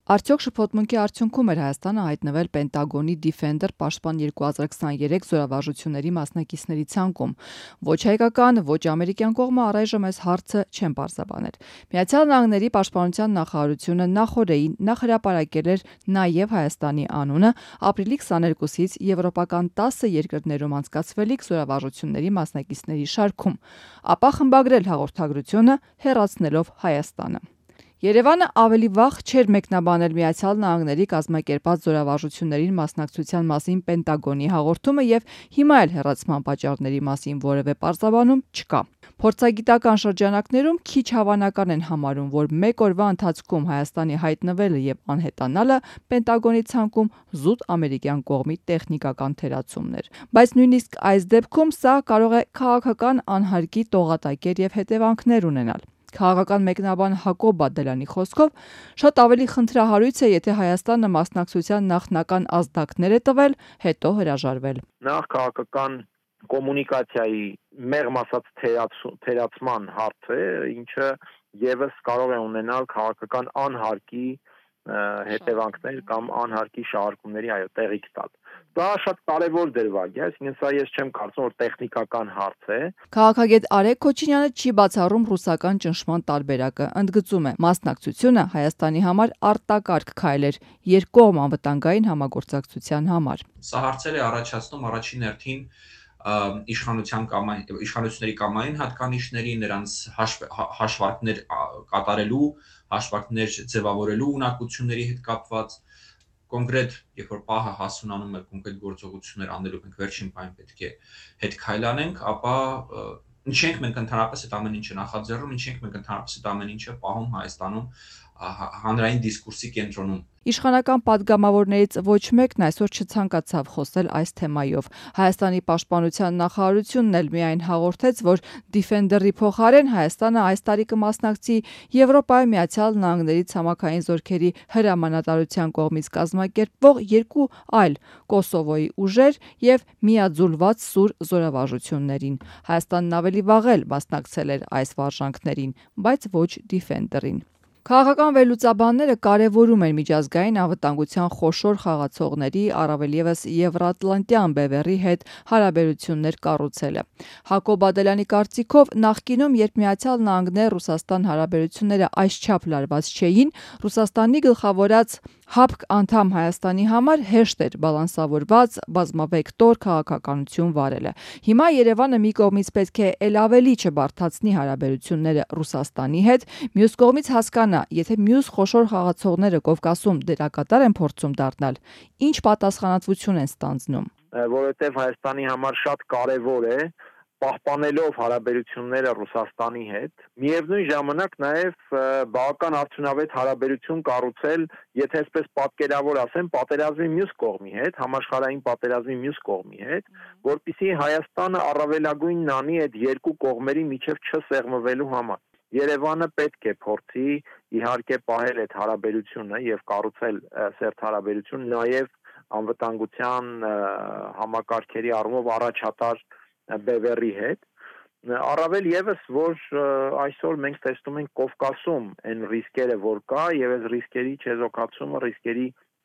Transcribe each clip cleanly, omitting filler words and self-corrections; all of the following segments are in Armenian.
Արդյոք շփոթմունքի արդյունքում էր Հայաստանը հայտնվել Պենտագոնի Defender Պաշտպան 2023 զորավարժությունների մասնակիցների ցանկում։ Ոչ հայկական, ոչ ամերիկյան կողմը առայժմ այս հարցը չեն պարզաբանել։ Միացյալ Նահանգների պաշտպանության նախարարությունը նախորդին հրապարակել էր նաև Հայաստանի անունը ապրիլի 22-ից եվրոպական 10 երկրներում անցկացվելիք զորավարժությունների մասնակիցների շարքում, ապա խմբագրել հաղորդագրությունը հեռացնելով Հայաստանը։ Երևանը ավելի վաղ չէր մեկնաբանել Միացյալ Նահանգների կազմակերպած զորավարժություններին մասնակցության մասին Պենտագոնի հաղորդումը եւ հիմա էլ հեռացման պատճառների մասին որևէ պարզաբանում չկա։ Փորձագիտական շրջանակներում քիչ հավանական են համարում, որ մեկ օրվա ընթացքում Հայաստանի հայտնվելը եւ անհետանալը Պենտագոնի ցանկում զուտ ամերիկյան կողմի տեխնիկական թերացումներ։ Բայց նույնիսկ այս դեպքում սա կարող է քաղաքական անհարկի տողատակեր եւ հետևանքներ ունենալ։ Քաղաքական մեկնաբան Հակոբ Բադալյանի խոսքով շատ ավելի խնդրահարույց է, եթե Հայաստանը մասնակցության նախնական ազդակներ է տվել, հետո հրաժարվել։ Նախ քաղաքական կոմունիկացիայի մեղմ ասած թերացման հարց է, ինչը եւս կարող է ունենալ քաղաքական անհարկի հետևանքներ կամ անհարկի շահարկումների տեղիք տալ։ Դա շատ կարևոր դրվագ է, այսինքն սա ես չեմ կարծում, որ տեխնիկական հարց է։ Քաղաքագետ Արեգ Քոչինյանը չի բացառում ռուսական ճնշման տարբերակը, ընդգծում է, մասնակցությունը Հայաստանի համար արտակարգ քայլ էր երկկողմ անվտանգային համագործակցության համար։ Սա հարցեր է առաջացնում առաջին հերթին իշխանությունների կամային հատկանիշների, նրանց հաշվարկներ կատարելու, հաշվարկներ ձևավորելու ունակությունների հետ կապված, կոնկրետ, երբ որ պահը հասունանում է կոնկրետ գործողություններ անելու, մենք վերջին պահին պետք է հետ քայլ անենք, ապա ինչենք մենք ընդհանրապես այդ ամեն ինչը նախաձեռնում, ինչենք մենք ընդհանրապես այդ ամեն ինչը պահում Հայաստանում հանրային դիսկուրսի կենտրոնում։ Իշխանական падգամավորներից ոչ մեկն այսօր չցանկացավ խոսել այս թեմայով։ Հայաստանի պաշտպանության նախարարությունն էլ միայն հաղորդեց, որ Defender-ի փոխարեն Հայաստանը այս տարի կմասնակցի Եվրոպայի Միացյալ Նահանգների ցամաքային զորքերի հրամանատարության կողմից կազմակերպվող երկու այլ Կոսովոյի ուժեր եւ միաձուլված սուր զորավարժություններին։ Հայաստանն ավելի վաղ էլ մասնակցել էր այս վարժանքներին, բայց ոչ Defender-ին։ Քաղաքական վերլուծաբանները կարևորում են միջազգային անվտանգության խոշոր խաղացողների, առավել ևս Եվրատլանտյան բևեռի հետ հարաբերություններ կառուցելը։ Հակոբ Բադալյանի կարծիքով նախկինում, երբ Միացյալ Նահանգներ Ռուսաստան հարաբերությունները այսչափ լարված չէին, Ռուսաստանի գլխավորած ՀԱՊԿ անդամ Հայաստանի համար հեշտ էր բալանսավորված բազմավեկտոր քաղաքականություն վարելը։ Հիմա Երևանը մի կողմից պետք է ել ավելի չբարդացնի հարաբերությունները Ռուսաստանի հետ, մյուս կողմից հասկանա, եթե մյուս խոշոր խաղացողները Կովկասում դերակատար են փորձում դառնալ, ինչ պատասխանատվություն են ստանձնում։ Որովհետև Հայաստանի համար շատ կարևոր է պահպանելով հարաբերությունները Ռուսաստանի հետ, միևնույն ժամանակ նաև բավական արդյունավետ հարաբերություն կառուցել, եթե այսպես պատկերավոր ասեմ, պատերազմի մյուս կողմի հետ, համաշխարհային պատերազմի մյուս կողմի հետ, որպեսզի Հայաստանը առավելագույնն անի այդ երկու կողմերի միջև չսեղմվելու համար։ Երևանը պետք է փորձի իհարկե պահել այդ հարաբերությունը եւ կառուցել սերտ հարաբերություն նաև անվտանգության համակարգերի առումով առաջատար բևեռի հետ, առավել եւս, որ այսօր մենք տեսնում ենք Կովկասում այն ռիսկերը, որ կա, եւ այս ռիսկերի չեզոքացումը, ռիսկերի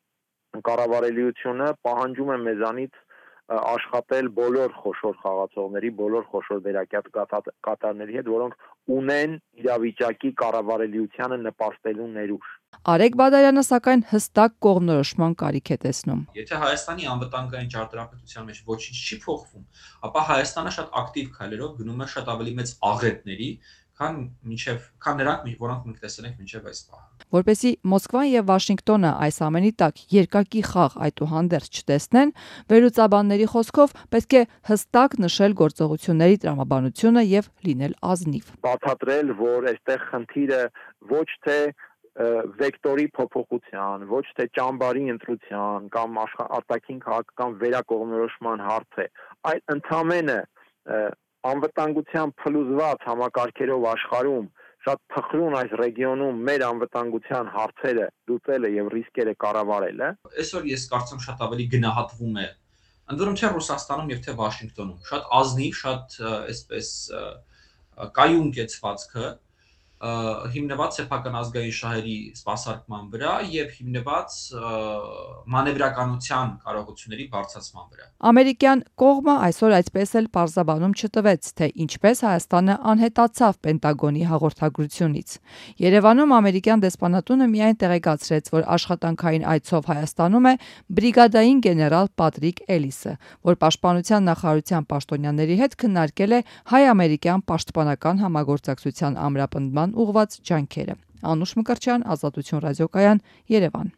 կառավարելիությունը պահանջում է մեզանից աշխատել բոլոր խոշոր խաղացողների, բոլոր խոշոր դերակատարների հետ, որոնք ունեն իրավիճակի կառավարելիությանը նպաստելու ներուժ։ Արեգ Բադալյանը սակայն հստակ կողմնորոշման կարիք է տեսնում։ Եթե Հայաստանի անվտանգային ճարտարապետության մեջ ոչինչ չի փոխվում, ապա Հայաստանը շատ ակտիվ քայլերով գնում է շատ ավելի մեծ աղետների, քան նրանք, որոնք մենք տեսել ենք մինչև այս պահը։ Որպեսզի Մոսկվան եւ Վաշինգտոնը այս ամենի տակ երկակի խաղ այդուհանդերձ չտեսնեն, վերլուծաբանների խոսքով պետք է հստակ նշել գործողությունների տրամաբանությունը եւ լինել ազնիվ։ Բացատրել, որ այստեղ խնդիրը ոչ թե վեկտորի փոփոխության, ոչ թե ճամբարի ընտրության կամ արտաքին քաղաքական վերակողմնորոշման հարց է, այլ ընդամենը անվտանգության փլուզված համակարգերով աշխարհում շատ փխրուն այս ռեգիոնում մեր անվտանգության հարցերը լուծելը եւ ռիսկերը կառավարելը։ Այսօր ես կարծում շատ ավելի գնահատվում է ընդ որում թե Ռուսաստանում եւ թե Վաշինգտոնում շատ ազնիվ, շատ այսպես կայուն կեցվածքը հիմնված սեփական ազգային շահերի սպասարկման վրա եւ հիմնված մանևրականության կարողությունների բարձրացման վրա։ Ամերիկյան կողմը այսօր այսպես էլ պարզաբանում չտվեց, թե ինչպես Հայաստանը անհետացավ Պենտագոնի հաղորդագրությունից։ Երևանում ամերիկյան դեսպանատունը միայն տեղեկացրեց, որ աշխատանքային այցով Հայաստանում է բրիգադային գեներալ Պատրիկ Էլիսը, որ պաշտպանության նախարարության պաշտոնյաների հետ քննարկել է հայ-ամերիկյան պաշտպանական համագործակցության ամրապնդման ուղղված ջանքերը։ Անուշ Մկրտչյան, Ազատություն ռադիոկայան, Երևան։